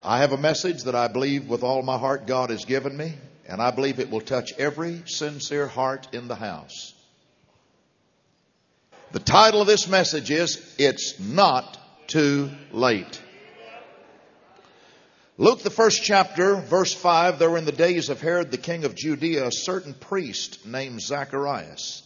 I have a message that I believe with all my heart God has given me, and I believe it will touch every sincere heart in the house. The title of this message is, It's Not Too Late. Luke, the first chapter, verse 5, there were in the days of Herod the king of Judea a certain priest named Zacharias.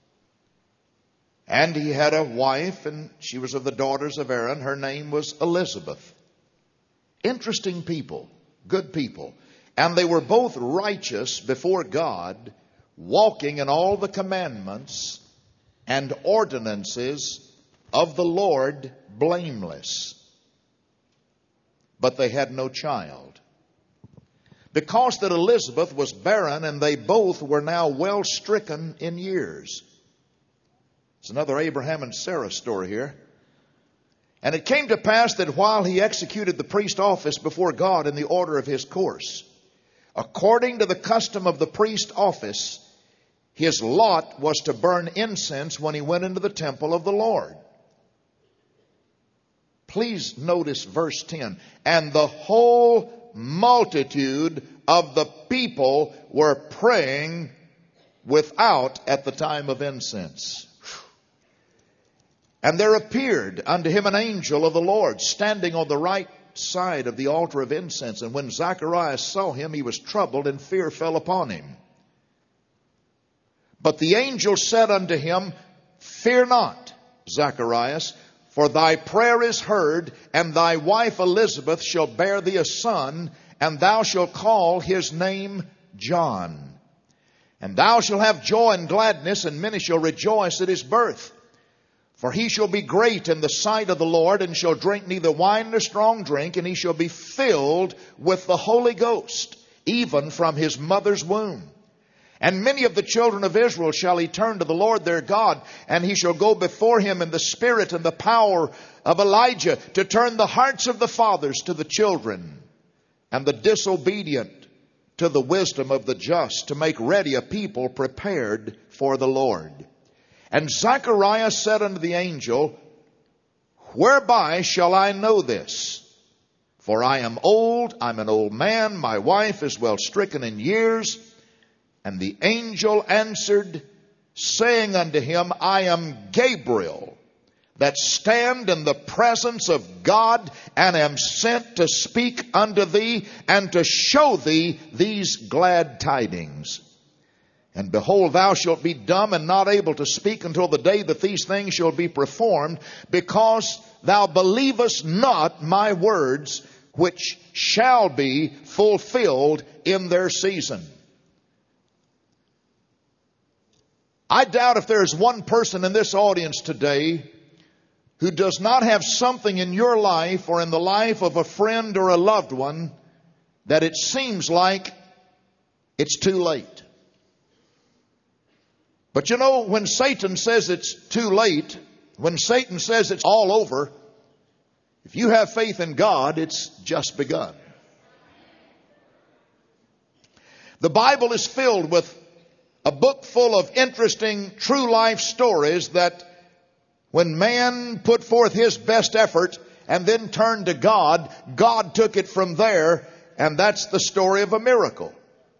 And he had a wife, and she was of the daughters of Aaron. Her name was Elizabeth. Interesting people, good people. And they were both righteous before God, walking in all the commandments and ordinances of the Lord blameless. But they had no child, because that Elizabeth was barren, and they both were now well stricken in years. It's another Abraham and Sarah story here. And it came to pass that while he executed the priest office before God in the order of his course, according to the custom of the priest office, his lot was to burn incense when he went into the temple of the Lord. Please notice verse 10. And the whole multitude of the people were praying without at the time of incense. And there appeared unto him an angel of the Lord, standing on the right side of the altar of incense. And when Zacharias saw him, he was troubled, and fear fell upon him. But the angel said unto him, Fear not, Zacharias, for thy prayer is heard, and thy wife Elizabeth shall bear thee a son, and thou shalt call his name John. And thou shalt have joy and gladness, and many shall rejoice at his birth. For he shall be great in the sight of the Lord, and shall drink neither wine nor strong drink, and he shall be filled with the Holy Ghost, even from his mother's womb. And many of the children of Israel shall he turn to the Lord their God, and he shall go before him in the spirit and the power of Elijah, to turn the hearts of the fathers to the children, and the disobedient to the wisdom of the just, to make ready a people prepared for the Lord. And Zacharias said unto the angel, Whereby shall I know this? For I am old, I'm an old man, my wife is well stricken in years. And the angel answered, saying unto him, I am Gabriel, that stand in the presence of God, and am sent to speak unto thee, and to show thee these glad tidings. And behold, thou shalt be dumb and not able to speak until the day that these things shall be performed, because thou believest not my words, which shall be fulfilled in their season. I doubt if there is one person in this audience today who does not have something in your life or in the life of a friend or a loved one that it seems like it's too late. But you know, when Satan says it's too late, when Satan says it's all over, if you have faith in God, it's just begun. The Bible is filled with a book full of interesting true life stories that when man put forth his best effort and then turned to God, God took it from there, and that's the story of a miracle.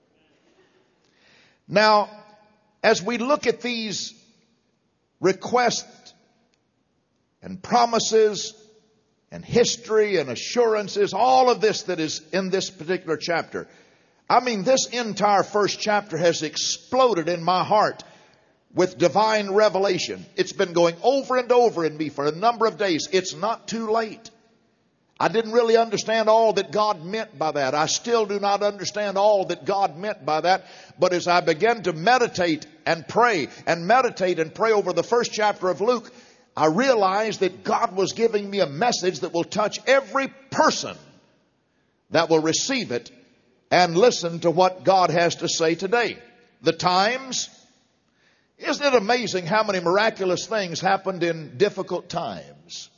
Now, as we look at these requests and promises and history and assurances, all of this that is in this particular chapter, I mean, this entire first chapter has exploded in my heart with divine revelation. It's been going over and over in me for a number of days. It's not too late. I didn't really understand all that God meant by that. I still do not understand all that God meant by that. But as I began to meditate and pray over the first chapter of Luke, I realized that God was giving me a message that will touch every person that will receive it and listen to what God has to say today. The times, isn't it amazing how many miraculous things happened in difficult times?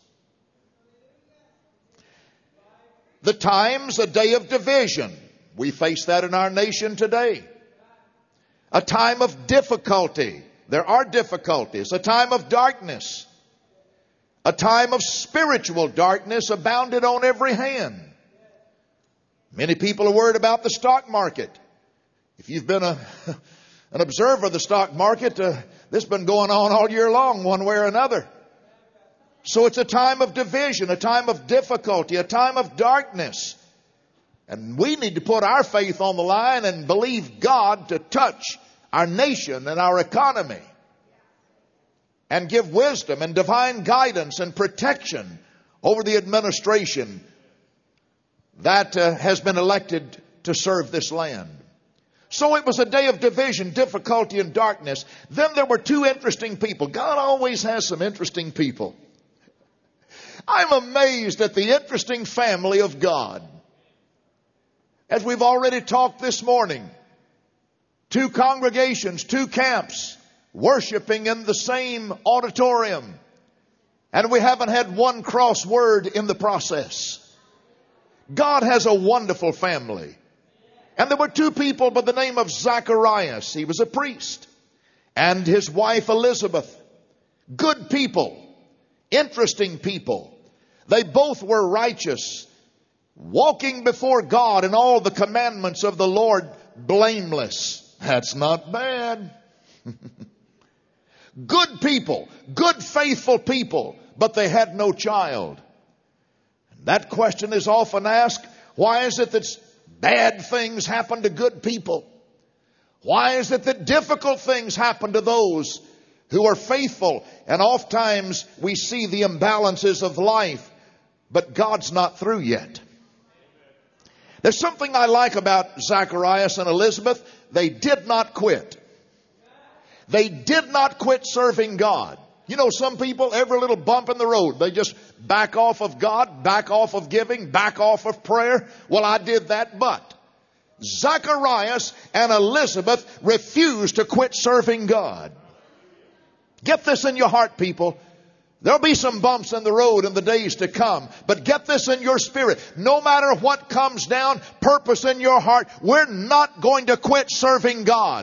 The times, a day of division. We face that in our nation today. A time of difficulty. There are difficulties. A time of darkness. A time of spiritual darkness abounded on every hand. Many people are worried about the stock market. If you've been an observer of the stock market, this has been going on all year long, one way or another. So it's a time of division, a time of difficulty, a time of darkness. And we need to put our faith on the line and believe God to touch our nation and our economy and give wisdom and divine guidance and protection over the administration that has been elected to serve this land. So it was a day of division, difficulty, and darkness. Then there were two interesting people. God always has some interesting people. I'm amazed at the interesting family of God. As we've already talked this morning, two congregations, two camps, worshiping in the same auditorium. And we haven't had one cross word in the process. God has a wonderful family. And there were two people by the name of Zacharias. He was a priest. And his wife Elizabeth. Good people. Interesting people. They both were righteous. Walking before God in all the commandments of the Lord blameless. That's not bad. Good people. Good faithful people. But they had no child. That question is often asked, why is it that bad things happen to good people? Why is it that difficult things happen to those who are faithful? And oftentimes we see the imbalances of life, but God's not through yet. There's something I like about Zacharias and Elizabeth. They did not quit. They did not quit serving God. You know, some people, every little bump in the road, they just back off of God, back off of giving, back off of prayer. Well, I did that, but Zacharias and Elizabeth refused to quit serving God. Get this in your heart, people. There'll be some bumps in the road in the days to come, but get this in your spirit. No matter what comes down, purpose in your heart, we're not going to quit serving God.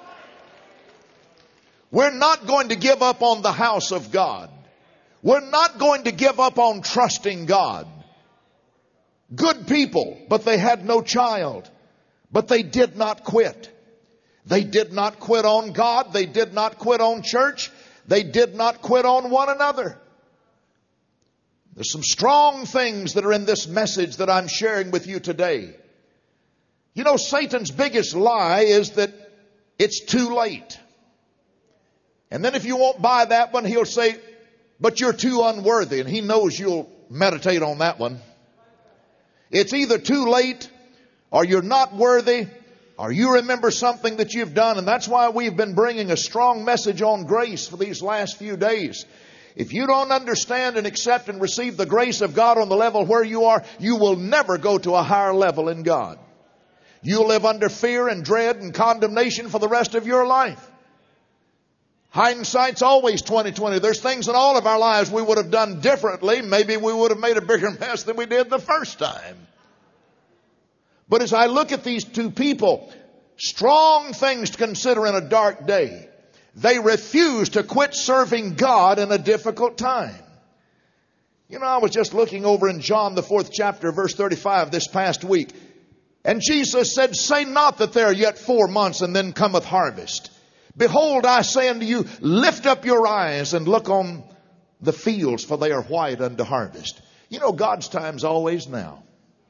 We're not going to give up on the house of God. We're not going to give up on trusting God. Good people, but they had no child. But they did not quit. They did not quit on God. They did not quit on church. They did not quit on one another. There's some strong things that are in this message that I'm sharing with you today. You know, Satan's biggest lie is that it's too late. And then if you won't buy that one, he'll say, but you're too unworthy. And he knows you'll meditate on that one. It's either too late, or you're not worthy, or you remember something that you've done. And that's why we've been bringing a strong message on grace for these last few days. If you don't understand and accept and receive the grace of God on the level where you are, you will never go to a higher level in God. You'll live under fear and dread and condemnation for the rest of your life. Hindsight's always 20/20. There's things in all of our lives we would have done differently. Maybe we would have made a bigger mess than we did the first time. But as I look at these two people, strong things to consider in a dark day. They refuse to quit serving God in a difficult time. You know, I was just looking over in John, the 4th chapter, verse 35 this past week. And Jesus said, say not that there are yet 4 months and then cometh harvest. Behold, I say unto you, lift up your eyes and look on the fields, for they are white unto harvest. You know, God's time's always now.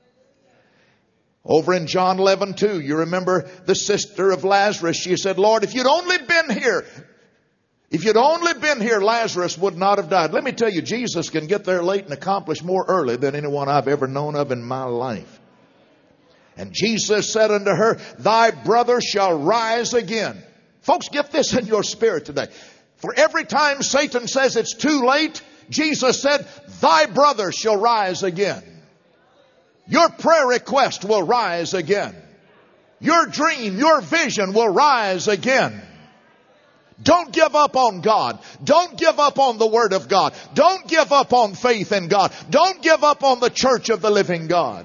Over in John 11:2, you remember the sister of Lazarus. She said, Lord, if you'd only been here, Lazarus would not have died. Let me tell you, Jesus can get there late and accomplish more early than anyone I've ever known of in my life. And Jesus said unto her, thy brother shall rise again. Folks, get this in your spirit today. For every time Satan says it's too late, Jesus said, thy brother shall rise again. Your prayer request will rise again. Your dream, your vision will rise again. Don't give up on God. Don't give up on the Word of God. Don't give up on faith in God. Don't give up on the church of the living God.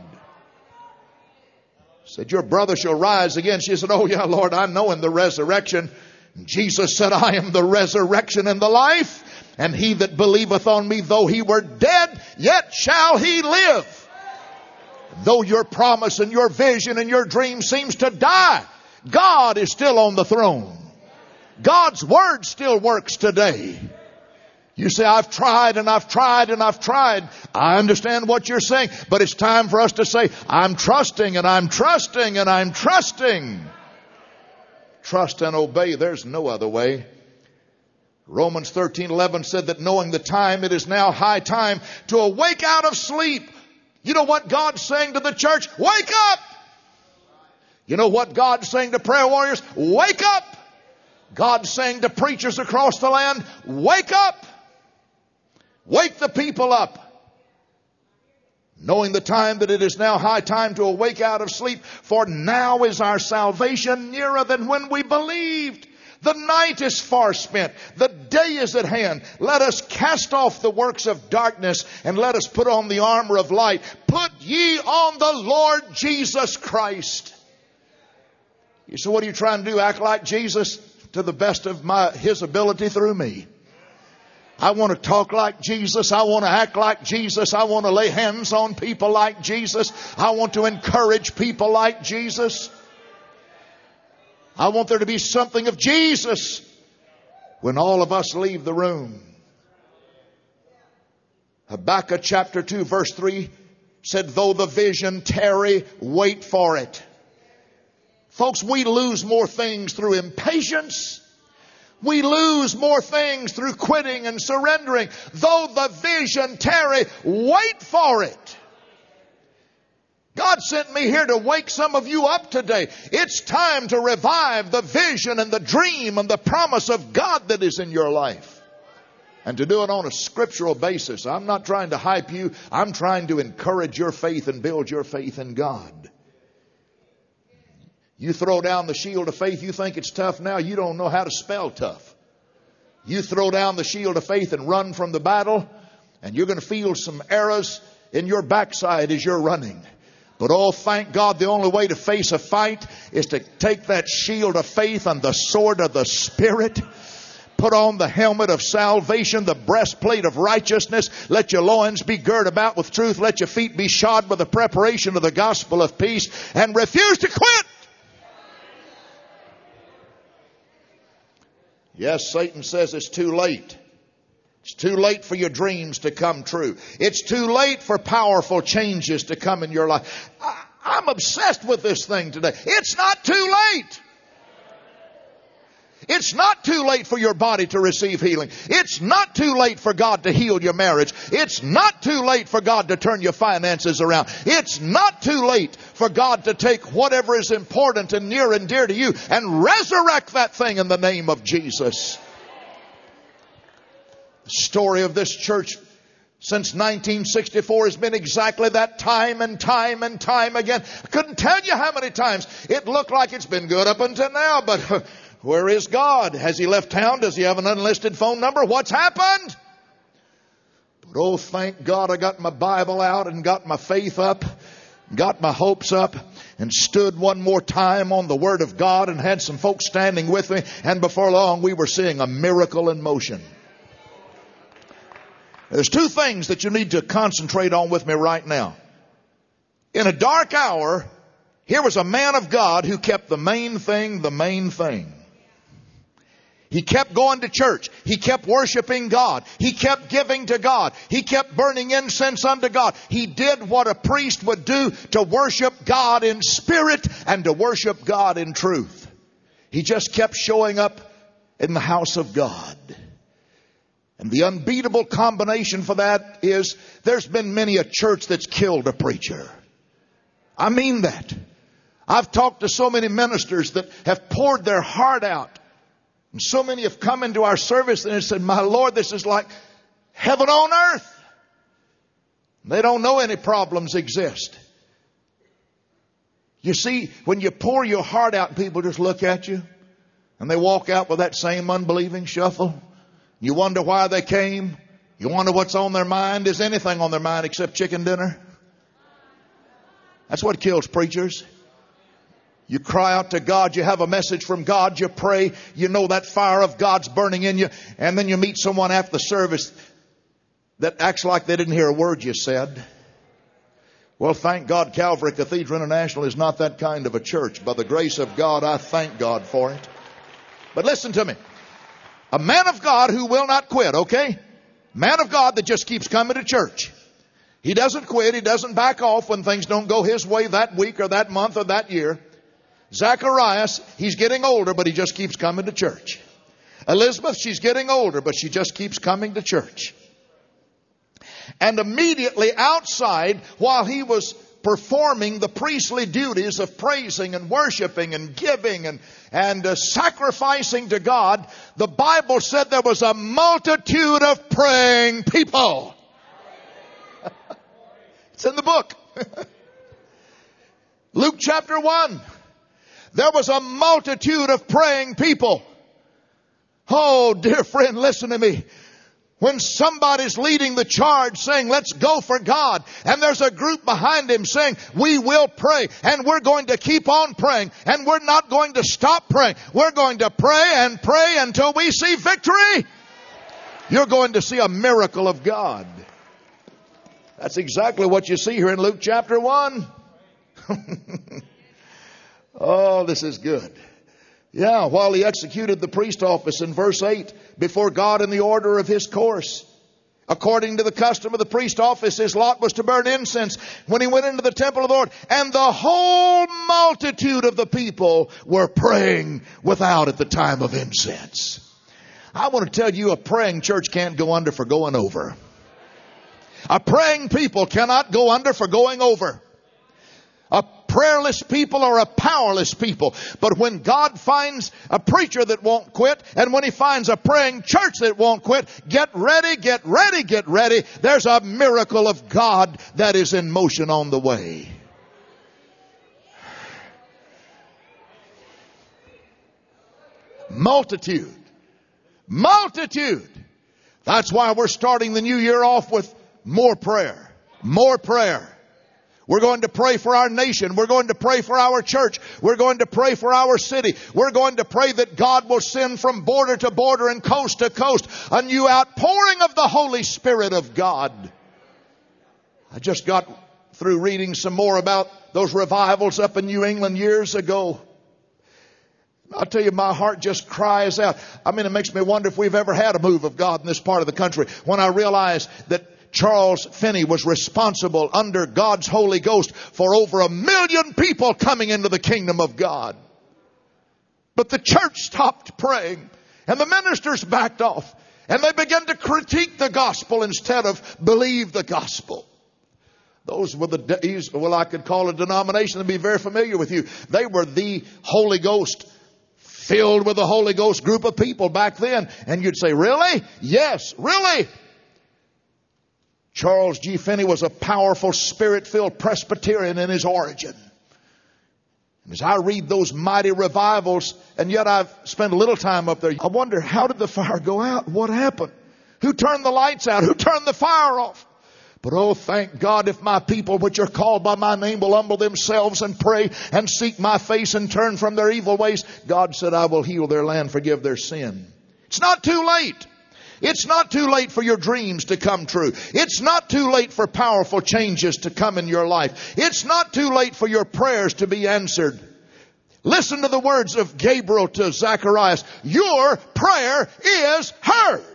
Said, your brother shall rise again. She said, oh yeah, Lord, I know in the resurrection. And Jesus said, I am the resurrection and the life. And he that believeth on me, though he were dead, yet shall he live. Though your promise and your vision and your dream seems to die, God is still on the throne. God's word still works today. You say, I've tried and I've tried and I've tried. I understand what you're saying, but it's time for us to say, I'm trusting and I'm trusting and I'm trusting. Trust and obey. There's no other way. Romans 13:11 said that knowing the time, it is now high time to awake out of sleep. You know what God's saying to the church? Wake up! You know what God's saying to prayer warriors? Wake up! God's saying to preachers across the land, wake up! Wake the people up. Knowing the time, that it is now high time to awake out of sleep, for now is our salvation nearer than when we believed. The night is far spent. The day is at hand. Let us cast off the works of darkness and let us put on the armor of light. Put ye on the Lord Jesus Christ. You say, what are you trying to do? Act like Jesus? To the best of His ability through me. I want to talk like Jesus. I want to act like Jesus. I want to lay hands on people like Jesus. I want to encourage people like Jesus. I want there to be something of Jesus when all of us leave the room. Habakkuk chapter 2 verse 3 said, though the vision tarry, wait for it. Folks, we lose more things through impatience. We lose more things through quitting and surrendering. Though the vision tarry, wait for it. God sent me here to wake some of you up today. It's time to revive the vision and the dream and the promise of God that is in your life. And to do it on a scriptural basis. I'm not trying to hype you. I'm trying to encourage your faith and build your faith in God. You throw down the shield of faith, you think it's tough now. You don't know how to spell tough. You throw down the shield of faith and run from the battle, and you're going to feel some arrows in your backside as you're running. But oh, thank God, the only way to face a fight is to take that shield of faith and the sword of the Spirit. Put on the helmet of salvation, the breastplate of righteousness. Let your loins be girt about with truth. Let your feet be shod with the preparation of the gospel of peace. And refuse to quit. Yes, Satan says it's too late. It's too late for your dreams to come true. It's too late for powerful changes to come in your life. I'm obsessed with this thing today. It's not too late. It's not too late for your body to receive healing. It's not too late for God to heal your marriage. It's not too late for God to turn your finances around. It's not too late for God to take whatever is important and near and dear to you and resurrect that thing in the name of Jesus. The story of this church since 1964 has been exactly that, time and time and time again. I couldn't tell you how many times it looked like it's been good up until now, but where is God? Has He left town? Does He have an unlisted phone number? What's happened? But oh, thank God I got my Bible out and got my faith up, got my hopes up, and stood one more time on the Word of God and had some folks standing with me. And before long, we were seeing a miracle in motion. There's two things that you need to concentrate on with me right now. In a dark hour, here was a man of God who kept the main thing the main thing. He kept going to church. He kept worshiping God. He kept giving to God. He kept burning incense unto God. He did what a priest would do to worship God in spirit and to worship God in truth. He just kept showing up in the house of God. And the unbeatable combination for that is there's been many a church that's killed a preacher. I mean that. I've talked to so many ministers that have poured their heart out. And so many have come into our service and have said, my Lord, this is like heaven on earth. They don't know any problems exist. You see, when you pour your heart out, people just look at you and they walk out with that same unbelieving shuffle. You wonder why they came. You wonder what's on their mind. Is anything on their mind except chicken dinner? That's what kills preachers. You cry out to God. You have a message from God. You pray. You know that fire of God's burning in you. And then you meet someone after the service that acts like they didn't hear a word you said. Well, thank God Calvary Cathedral International is not that kind of a church. By the grace of God, I thank God for it. But listen to me. A man of God who will not quit, okay? Man of God that just keeps coming to church. He doesn't quit. He doesn't back off when things don't go his way that week or that month or that year. Zacharias, he's getting older, but he just keeps coming to church. Elizabeth, she's getting older, but she just keeps coming to church. And immediately outside, while he was performing the priestly duties of praising and worshiping and giving and sacrificing to God, the Bible said there was a multitude of praying people. It's in the book. Luke chapter 1. There was a multitude of praying people. Oh, dear friend, listen to me. When somebody's leading the charge saying, let's go for God, and there's a group behind him saying, we will pray, and we're going to keep on praying, and we're not going to stop praying. We're going to pray and pray until we see victory. You're going to see a miracle of God. That's exactly what you see here in Luke chapter 1. Oh, this is good. Yeah, while he executed the priest office in verse 8, before God in the order of his course. According to the custom of the priest office, his lot was to burn incense when he went into the temple of the Lord. And the whole multitude of the people were praying without at the time of incense. I want to tell you, a praying church can't go under for going over. A praying people cannot go under for going over. A prayerless people are a powerless people. But when God finds a preacher that won't quit, and when he finds a praying church that won't quit, get ready, get ready, get ready. There's a miracle of God that is in motion on the way. Multitude. Multitude. That's why we're starting the new year off with more prayer. More prayer. We're going to pray for our nation. We're going to pray for our church. We're going to pray for our city. We're going to pray that God will send from border to border and coast to coast a new outpouring of the Holy Spirit of God. I just got through reading some more about those revivals up in New England years ago. I'll tell you, my heart just cries out. I mean, it makes me wonder if we've ever had a move of God in this part of the country. When I realized that Charles Finney was responsible under God's Holy Ghost for over 1 million people coming into the kingdom of God. But the church stopped praying, and the ministers backed off, and they began to critique the gospel instead of believe the gospel. Those were the, well, I could call a denomination and be very familiar with you. They were the Holy Ghost, filled with the Holy Ghost group of people back then. And you'd say, really? Yes, really? Charles G. Finney was a powerful, spirit-filled Presbyterian in his origin. And as I read those mighty revivals, and yet I've spent a little time up there, I wonder, how did the fire go out? What happened? Who turned the lights out? Who turned the fire off? But oh, thank God, if my people which are called by my name will humble themselves and pray and seek my face and turn from their evil ways, God said, I will heal their land, forgive their sin. It's not too late. It's not too late for your dreams to come true. It's not too late for powerful changes to come in your life. It's not too late for your prayers to be answered. Listen to the words of Gabriel to Zacharias. Your prayer is heard.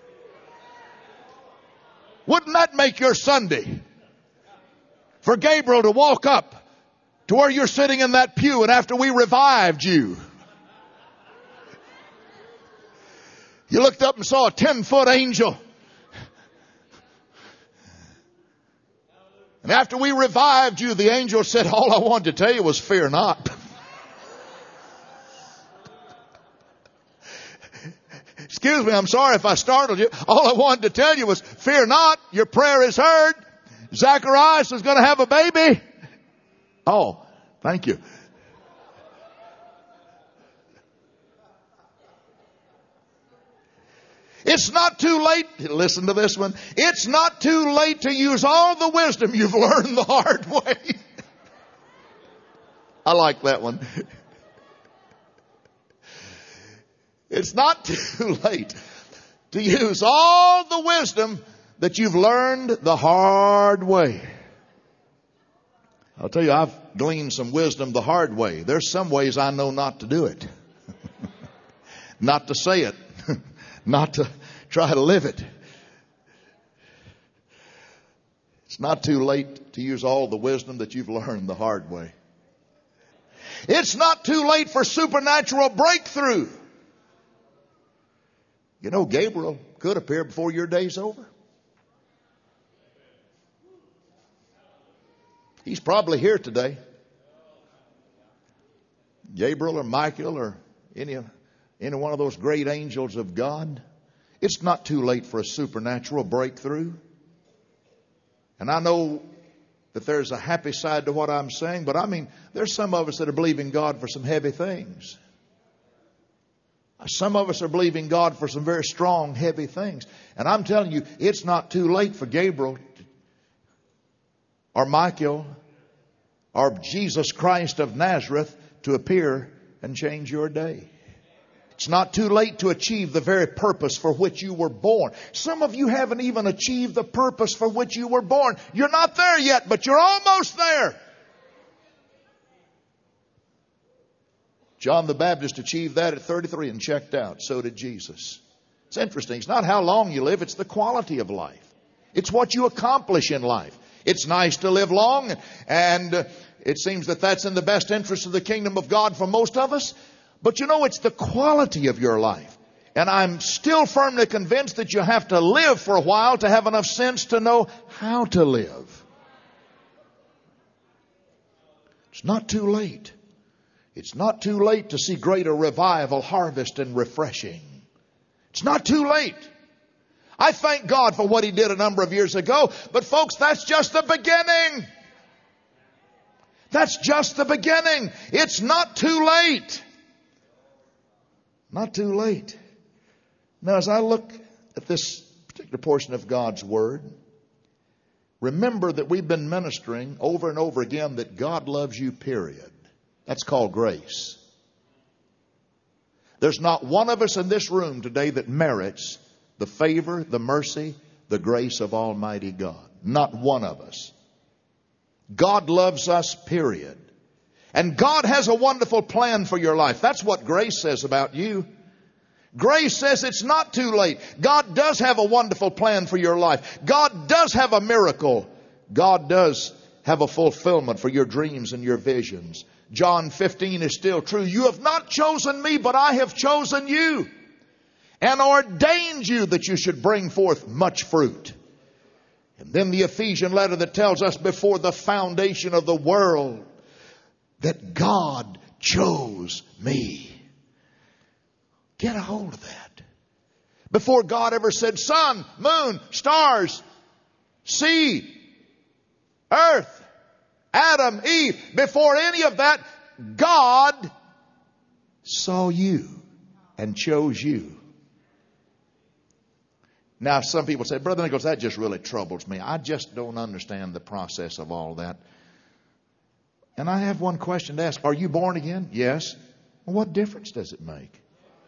Wouldn't that make your Sunday? For Gabriel to walk up to where you're sitting in that pew, and after we revived you, you looked up and saw a 10-foot angel. And after we revived you, the angel said, all I wanted to tell you was fear not. Excuse me, I'm sorry if I startled you. All I wanted to tell you was fear not. Your prayer is heard. Zacharias is going to have a baby. Oh, thank you. It's not too late. Listen to this one. It's not too late to use all the wisdom you've learned the hard way. I like that one. It's not too late to use all the wisdom that you've learned the hard way. I'll tell you, I've gleaned some wisdom the hard way. There's some ways I know not to do it. Not to say it. Not to try to live it. It's not too late to use all the wisdom that you've learned the hard way. It's not too late for supernatural breakthrough. You know, Gabriel could appear before your day's over. He's probably here today. Gabriel or Michael or any one of those great angels of God. It's not too late for a supernatural breakthrough. And I know that there's a happy side to what I'm saying, but I mean, there's some of us that are believing God for some heavy things. Some of us are believing God for some very strong, heavy things. And I'm telling you, it's not too late for Gabriel or Michael or Jesus Christ of Nazareth to appear and change your day. It's not too late to achieve the very purpose for which you were born. Some of you haven't even achieved the purpose for which you were born. You're not there yet, but you're almost there. John the Baptist achieved that at 33 and checked out. So did Jesus. It's interesting. It's not how long you live. It's the quality of life. It's what you accomplish in life. It's nice to live long, and it seems that that's in the best interest of the kingdom of God for most of us. But you know, it's the quality of your life. And I'm still firmly convinced that you have to live for a while to have enough sense to know how to live. It's not too late. It's not too late to see greater revival, harvest, and refreshing. It's not too late. I thank God for what He did a number of years ago. But folks, that's just the beginning. That's just the beginning. It's not too late. Not too late. Now, as I look at this particular portion of God's Word, remember that we've been ministering over and over again that God loves you, period. That's called grace. There's not one of us in this room today that merits the favor, the mercy, the grace of Almighty God. Not one of us. God loves us, period. And God has a wonderful plan for your life. That's what grace says about you. Grace says it's not too late. God does have a wonderful plan for your life. God does have a miracle. God does have a fulfillment for your dreams and your visions. John 15 is still true. You have not chosen me, but I have chosen you and ordained you that you should bring forth much fruit. And then the Ephesian letter that tells us before the foundation of the world that God chose me. Get a hold of that. Before God ever said sun, moon, stars, sea, earth, Adam, Eve, before any of that, God saw you and chose you. Now, some people say, Brother Nichols, that just really troubles me. I just don't understand the process of all that. And I have one question to ask. Are you born again? Yes. Well, what difference does it make?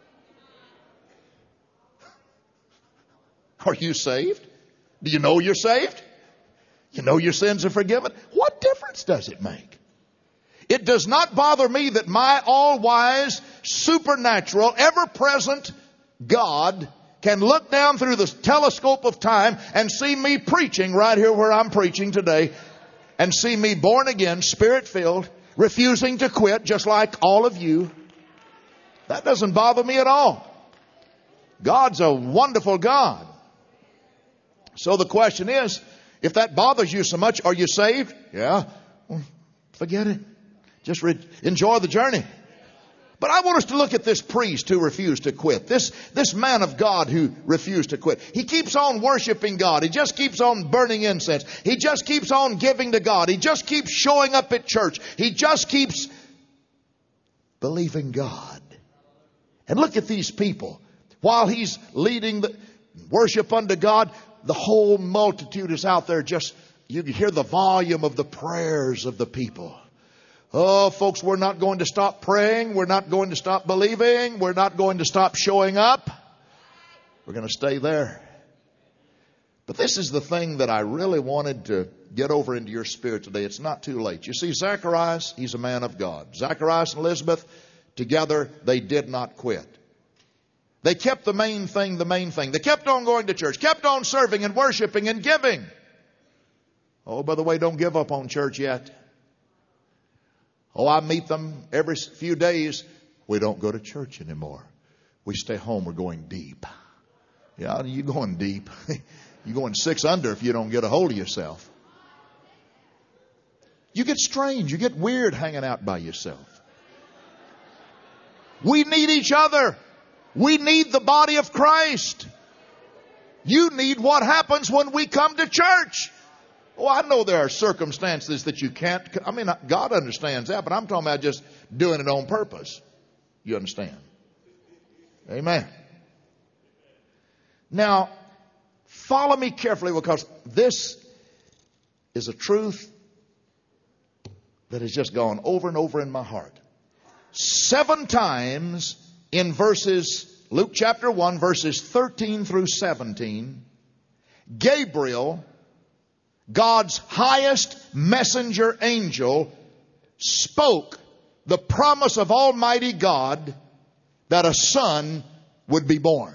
Are you saved? Do you know you're saved? You know your sins are forgiven? What difference does it make? It does not bother me that my all-wise, supernatural, ever-present God can look down through the telescope of time and see me preaching right here where I'm preaching today, and see me born again, Spirit-filled, refusing to quit, just like all of you. That doesn't bother me at all. God's a wonderful God. So the question is, if that bothers you so much, are you saved? Yeah. Well, forget it. Just enjoy the journey. But I want us to look at this priest who refused to quit. This man of God who refused to quit. He keeps on worshiping God. He just keeps on burning incense. He just keeps on giving to God. He just keeps showing up at church. He just keeps believing God. And look at these people. While he's leading the worship unto God, the whole multitude is out there. Just, you can hear the volume of the prayers of the people. Oh, folks, we're not going to stop praying. We're not going to stop believing. We're not going to stop showing up. We're going to stay there. But this is the thing that I really wanted to get over into your spirit today. It's not too late. You see, Zacharias, he's a man of God. Zacharias and Elizabeth, together, they did not quit. They kept the main thing the main thing. They kept on going to church, kept on serving and worshiping and giving. Oh, by the way, don't give up on church yet. Oh, I meet them every few days. We don't go to church anymore. We stay home. We're going deep. Yeah, you're going deep. You're going 6 under if you don't get a hold of yourself. You get strange. You get weird hanging out by yourself. We need each other. We need the body of Christ. You need what happens when we come to church. Oh, I know there are circumstances that you can't. I mean, God understands that, but I'm talking about just doing it on purpose. You understand? Amen. Now, follow me carefully, because this is a truth that has just gone over and over in my heart. 7 times in Luke chapter 1, verses 13 through 17, Gabriel, God's highest messenger angel, spoke the promise of Almighty God that a son would be born.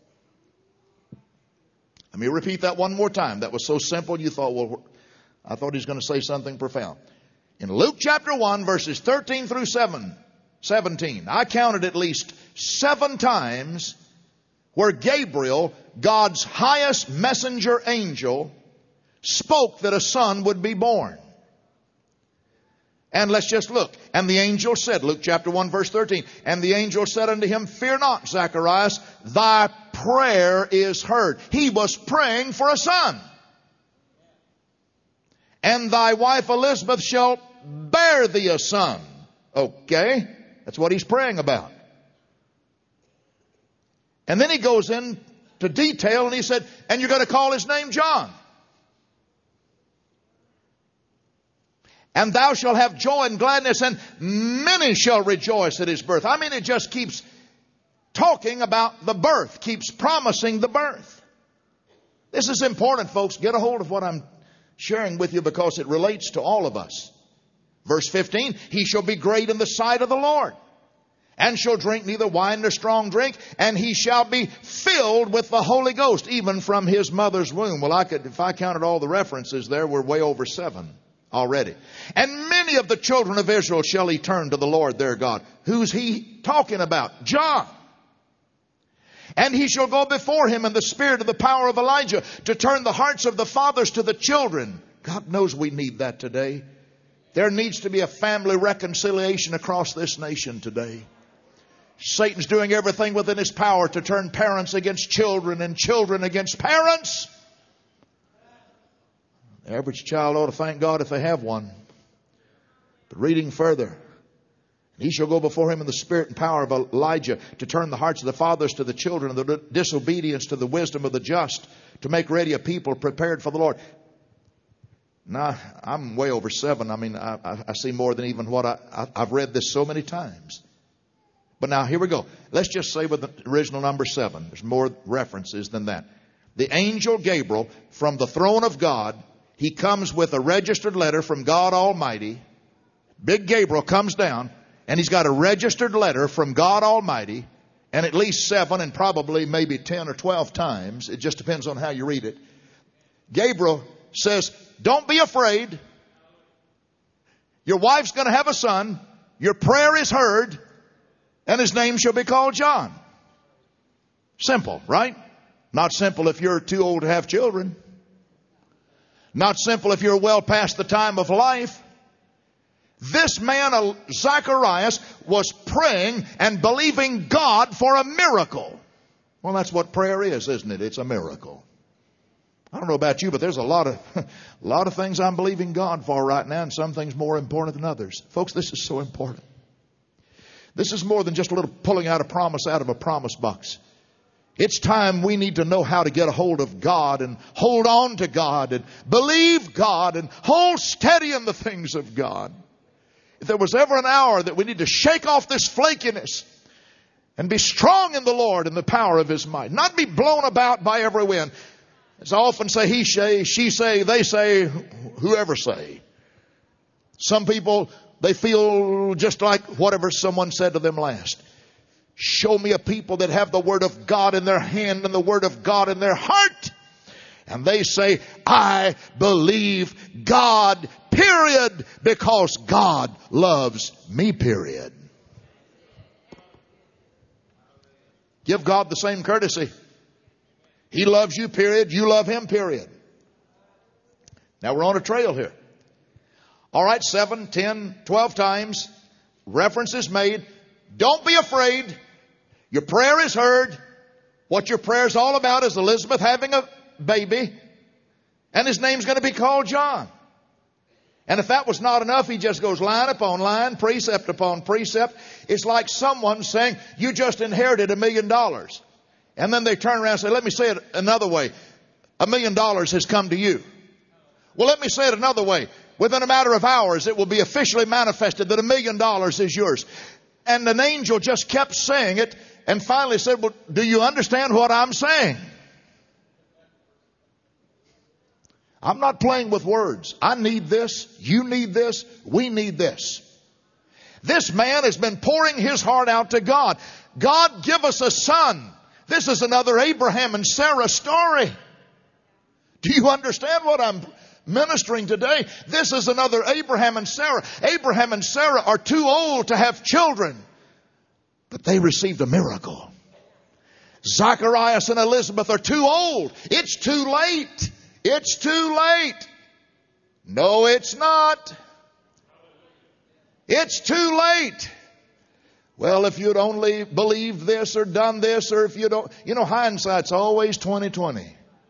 Let me repeat that one more time. That was so simple you thought, well, I thought he was going to say something profound. In Luke chapter 1, verses 13 through 17, I counted at least 7 times where Gabriel, God's highest messenger angel, spoke that a son would be born. And let's just look. And the angel said, Luke chapter 1, verse 13, and the angel said unto him, Fear not, Zacharias, thy prayer is heard. He was praying for a son. And thy wife Elizabeth shall bear thee a son. Okay, that's what he's praying about. And then he goes into detail and he said, and you're going to call his name John. And thou shalt have joy and gladness, and many shall rejoice at his birth. I mean, it just keeps talking about the birth, keeps promising the birth. This is important, folks. Get a hold of what I'm sharing with you, because it relates to all of us. Verse 15, he shall be great in the sight of the Lord, and shall drink neither wine nor strong drink, and he shall be filled with the Holy Ghost, even from his mother's womb. Well, if I counted all the references there, we're way over 7 already. And many of the children of Israel shall he turn to the Lord their God. Who's he talking about? John. And he shall go before him in the spirit of the power of Elijah, to turn the hearts of the fathers to the children. God knows we need that today. There needs to be a family reconciliation across this nation today. Satan's doing everything within his power to turn parents against children and children against parents. The average child ought to thank God if they have one. But reading further, he shall go before him in the spirit and power of Elijah, to turn the hearts of the fathers to the children, and the disobedience to the wisdom of the just, to make ready a people prepared for the Lord. Now, I'm way over 7. I mean, I see more than even what I've read this so many times. But now, here we go. Let's just say with the original number 7. There's more references than that. The angel Gabriel, from the throne of God, he comes with a registered letter from God Almighty. Big Gabriel comes down, and he's got a registered letter from God Almighty, and at least 7 and probably maybe 10 or 12 times. It just depends on how you read it. Gabriel says, don't be afraid. Your wife's going to have a son. Your prayer is heard, and his name shall be called John. Simple, right? Not simple if you're too old to have children. Not simple if you're well past the time of life. This man, Zacharias, was praying and believing God for a miracle. Well, that's what prayer is, isn't it? It's a miracle. I don't know about you, but there's a lot of things I'm believing God for right now, and some things more important than others. Folks, this is so important. This is more than just a little pulling out a promise out of a promise box. It's time we need to know how to get a hold of God and hold on to God and believe God and hold steady in the things of God. If there was ever an hour that we need to shake off this flakiness and be strong in the Lord and the power of his might, not be blown about by every wind. As I often say, he say, she say, they say, whoever say. Some people, they feel just like whatever someone said to them last. Show me a people that have the Word of God in their hand and the Word of God in their heart. And they say, I believe God, period, because God loves me, period. Give God the same courtesy. He loves you, period. You love Him, period. Now we're on a trail here. All right, 7, 10, 12 times. Reference is made. Don't be afraid. Your prayer is heard. What your prayer is all about is Elizabeth having a baby. And his name's going to be called John. And if that was not enough, he just goes line upon line, precept upon precept. It's like someone saying, you just inherited $1 million. And then they turn around and say, let me say it another way. $1 million has come to you. Well, let me say it another way. Within a matter of hours, it will be officially manifested that $1 million is yours. And an angel just kept saying it and finally said, well, do you understand what I'm saying? I'm not playing with words. I need this. You need this. We need this. This man has been pouring his heart out to God. God, give us a son. This is another Abraham and Sarah story. Do you understand what I'm ministering today? This is another Abraham and Sarah. Abraham and Sarah are too old to have children, but they received a miracle. Zacharias and Elizabeth are too old. It's too late. It's too late. No, it's not. It's too late. Well, if you'd only believed this or done this, or if you don't, you know, hindsight's always 20/20.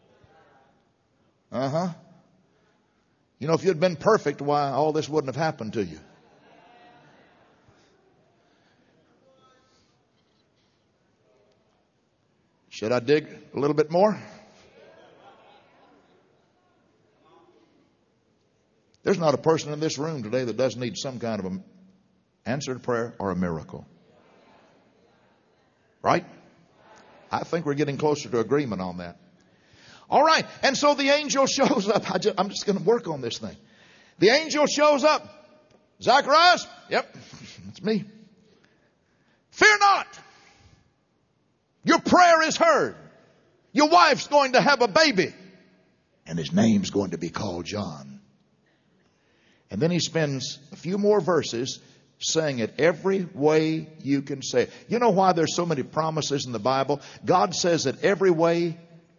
You know, if you'd been perfect, why all this wouldn't have happened to you. Should I dig a little bit more? There's not a person in this room today that doesn't need some kind of an answered prayer or a miracle. Right? I think we're getting closer to agreement on that. All right. And so the angel shows up. I'm just going to work on this thing. The angel shows up. Zacharias? Yep. It's me. Fear not. Your prayer is heard. Your wife's going to have a baby. And his name's going to be called John. And then he spends a few more verses saying it every way you can say it. You know why there's so many promises in the Bible? God says it every way.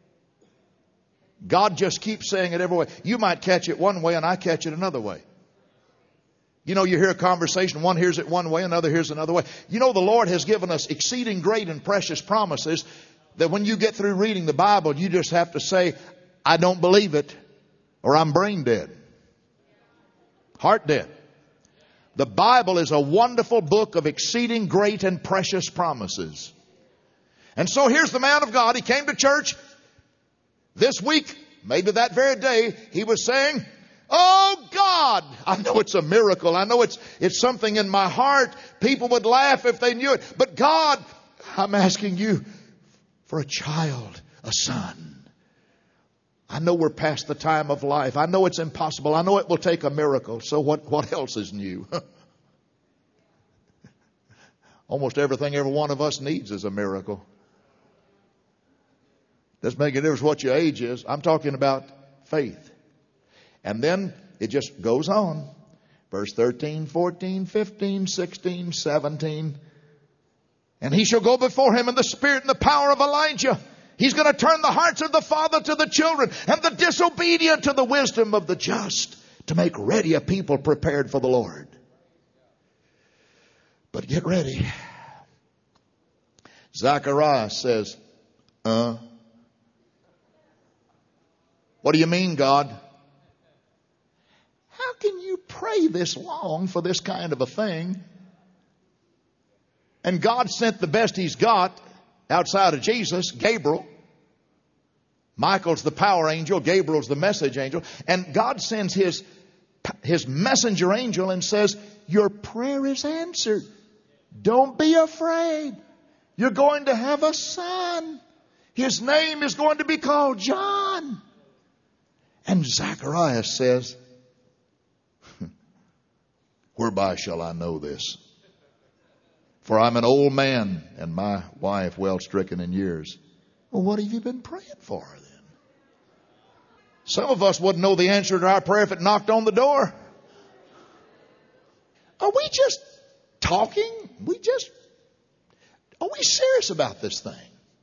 God just keeps saying it every way. You might catch it one way and I catch it another way. You know, you hear a conversation, one hears it one way, another hears another way. You know, the Lord has given us exceeding great and precious promises that when you get through reading the Bible, you just have to say, I don't believe it, or I'm brain dead. Heart dead. The Bible is a wonderful book of exceeding great and precious promises. And so here's the man of God. He came to church this week, maybe that very day. He was saying, oh God, I know it's a miracle. I know it's something in my heart. People would laugh if they knew it. But God, I'm asking you for a child, a son. I know we're past the time of life. I know it's impossible. I know it will take a miracle. So what else is new? Almost everything every one of us needs is a miracle. Doesn't make a difference what your age is. I'm talking about faith. And then it just goes on. Verse 13, 14, 15, 16, 17. And he shall go before him in the spirit and the power of Elijah. He's going to turn the hearts of the father to the children and the disobedient to the wisdom of the just, to make ready a people prepared for the Lord. But get ready. Zacharias says, What do you mean, God? How can you pray this long for this kind of a thing? And God sent the best he's got outside of Jesus, Gabriel. Michael's the power angel. Gabriel's the message angel. And God sends his messenger angel and says, your prayer is answered. Don't be afraid. You're going to have a son. His name is going to be called John. And Zacharias says, whereby shall I know this? For I'm an old man and my wife well stricken in years. Well, what have you been praying for then? Some of us wouldn't know the answer to our prayer if it knocked on the door. Are we just talking? Are we serious about this thing?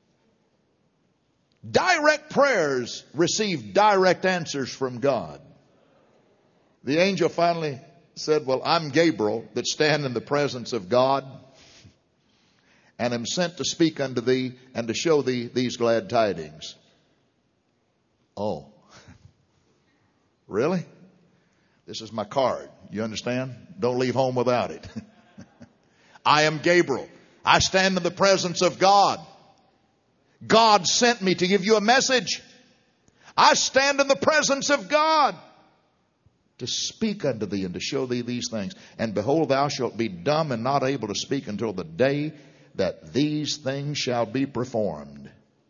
Direct prayers receive direct answers from God. The angel finally said, well, I'm Gabriel that stand in the presence of God and am sent to speak unto thee and to show thee these glad tidings. Oh, really? This is my card. You understand? Don't leave home without it. I am Gabriel. I stand in the presence of God. God sent me to give you a message. I stand in the presence of God to speak unto thee and to show thee these things. And behold, thou shalt be dumb and not able to speak until the day that these things shall be performed.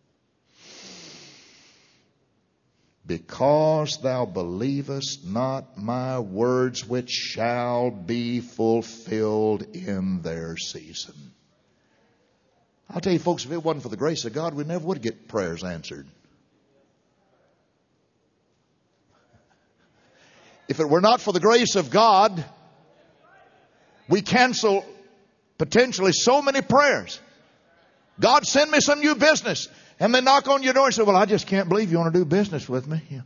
Because thou believest not my words, which shall be fulfilled in their season. I'll tell you folks, if it wasn't for the grace of God, we never would get prayers answered. If it were not for the grace of God, we cancel potentially so many prayers. God, send me some new business. And they knock on your door and say, well, I just can't believe you want to do business with me. Yeah.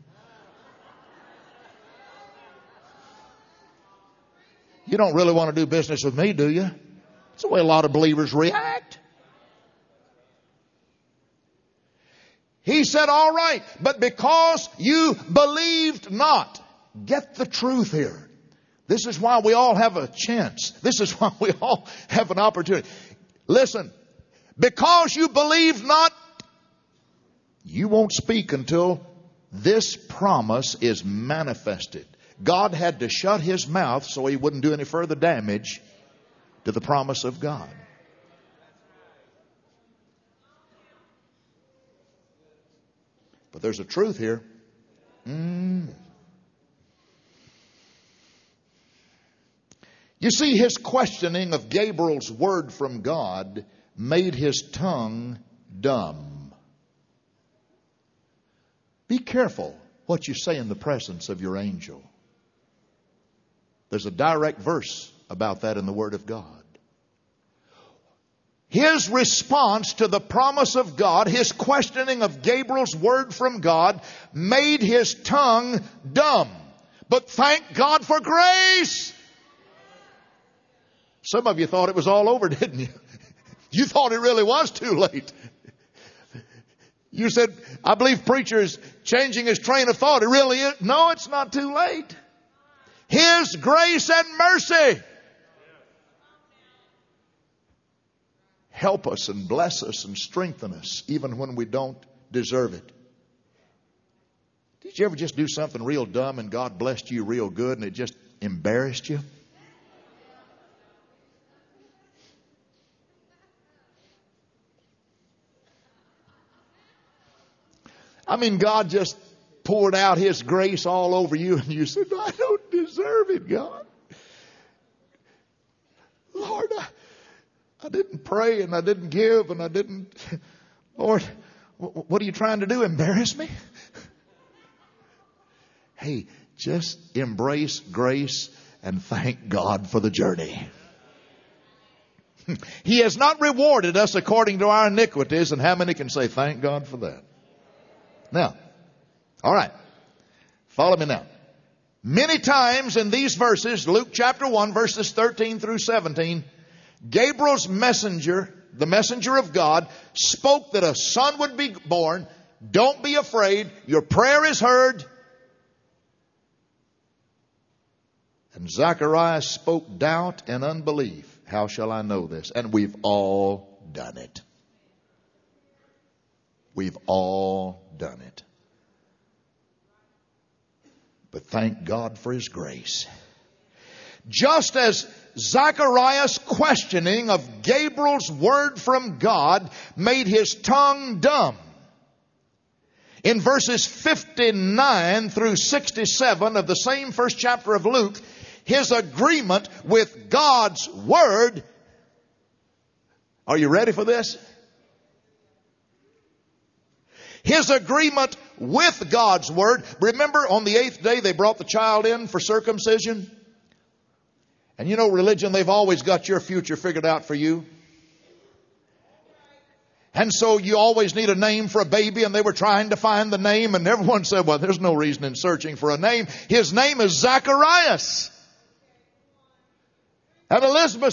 You don't really want to do business with me, do you? That's the way a lot of believers react. He said, all right, but because you believed not. Get the truth here. This is why we all have a chance. This is why we all have an opportunity. Listen, because you believed not, you won't speak until this promise is manifested. God had to shut his mouth so he wouldn't do any further damage to the promise of God. But there's a truth here. You see, his questioning of Gabriel's word from God made his tongue dumb. Be careful what you say in the presence of your angel. There's a direct verse about that in the Word of God. His response to the promise of God, his questioning of Gabriel's word from God, made his tongue dumb. But thank God for grace. Some of you thought it was all over, didn't you? You thought it really was too late. You said, I believe preacher is changing his train of thought. It really is. No, it's not too late. His grace and mercy help us and bless us and strengthen us even when we don't deserve it. Did you ever just do something real dumb and God blessed you real good and it just embarrassed you? I mean, God just poured out his grace all over you and you said, I don't deserve it, God. Lord, I didn't pray and I didn't give and I didn't. Lord, what are you trying to do? Embarrass me? Hey, just embrace grace and thank God for the journey. He has not rewarded us according to our iniquities. And how many can say thank God for that? Now, all right. Follow me now. Many times in these verses, Luke chapter 1, verses 13 through 17, Gabriel's messenger, the messenger of God, spoke that a son would be born. Don't be afraid. Your prayer is heard. And Zacharias spoke doubt and unbelief. How shall I know this? And we've all done it. We've all done it. But thank God for his grace. Just as Zacharias' questioning of Gabriel's word from God made his tongue dumb. in verses 59 through 67 of the same first chapter of Luke, his agreement with God's Word. Are you ready for this? His agreement with God's Word. Remember, on the 8th day they brought the child in for circumcision? And you know, religion, they've always got your future figured out for you. And so you always need a name for a baby, and they were trying to find the name, and everyone said, well, there's no reason in searching for a name. His name is Zacharias. And Elizabeth